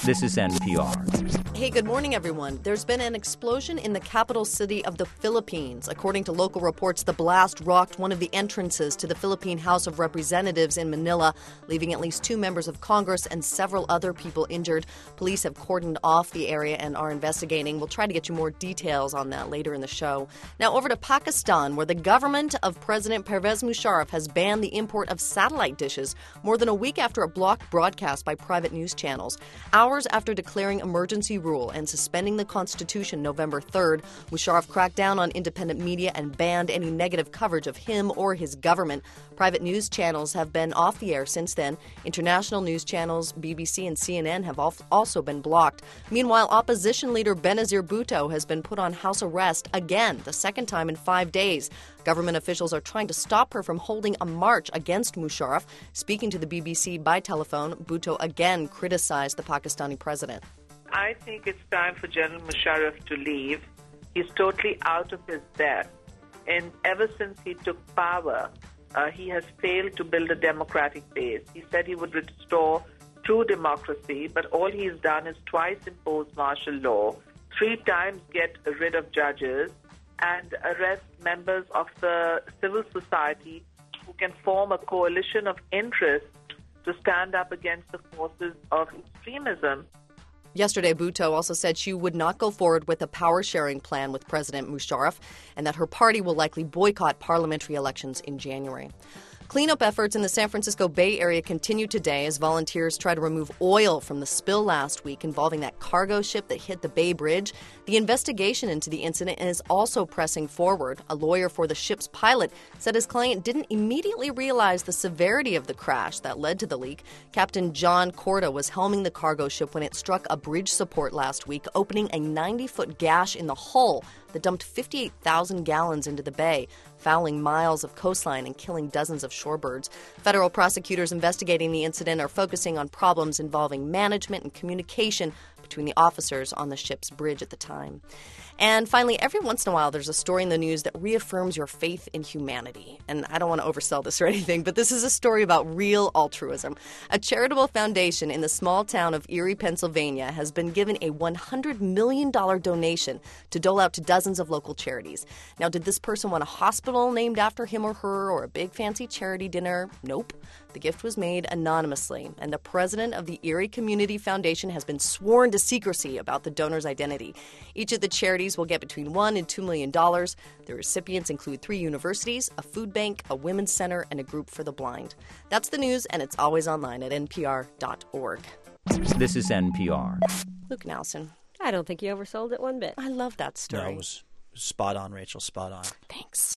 This is NPR. Hey, good morning, everyone. There's been an explosion in the capital city of the Philippines. According to local reports, the blast rocked one of the entrances to the Philippine House of Representatives in Manila, leaving at least 2 members of Congress and several other people injured. Police have cordoned off the area and are investigating. We'll try to get you more details on that later in the show. Now, over to Pakistan, where the government of President Pervez Musharraf has banned the import of satellite dishes more than a week after a blocked broadcast by private news channels. Hours after declaring emergency rule and suspending the Constitution November 3rd, Musharraf cracked down on independent media and banned any negative coverage of him or his government. Private news channels have been off the air since then. International news channels, BBC and CNN, have also been blocked. Meanwhile, opposition leader Benazir Bhutto has been put on house arrest again, the second time in 5 days. Government officials are trying to stop her from holding a march against Musharraf. Speaking to the BBC by telephone, Bhutto again criticized the Pakistani president. I think it's time for General Musharraf to leave. He's totally out of his depth. And ever since he took power, he has failed to build a democratic base. He said he would restore true democracy, but all he's done is twice impose martial law, 3 times get rid of judges, and arrest members of the civil society who can form a coalition of interests to stand up against the forces of extremism. Yesterday, Bhutto also said she would not go forward with a power-sharing plan with President Musharraf and that her party will likely boycott parliamentary elections in January. Cleanup efforts in the San Francisco Bay Area continue today as volunteers try to remove oil from the spill last week involving that cargo ship that hit the Bay Bridge. The investigation into the incident is also pressing forward. A lawyer for the ship's pilot said his client didn't immediately realize the severity of the crash that led to the leak. Captain John Corda was helming the cargo ship when it struck a bridge support last week, opening a 90-foot gash in the hull that dumped 58,000 gallons into the bay, fouling miles of coastline and killing dozens of shorebirds. Federal prosecutors investigating the incident are focusing on problems involving management and communication between the officers on the ship's bridge at the time. And finally, every once in a while, there's a story in the news that reaffirms your faith in humanity. And I don't want to oversell this or anything, but this is a story about real altruism. A charitable foundation in the small town of Erie, Pennsylvania, has been given a $100 million donation to dole out to dozens of local charities. Now, did this person want a hospital named after him or her or a big fancy charity dinner? Nope. The gift was made anonymously, and the president of the Erie Community Foundation has been sworn to secrecy about the donor's identity. Each of the charities will get between $1 and $2 million. The recipients include 3 universities, a food bank, a women's center, and a group for the blind. That's the news, and it's always online at npr.org. This is NPR. Luke Nelson. I don't think you oversold it one bit. I love that story. No, it was spot on, Rachel, spot on. Thanks.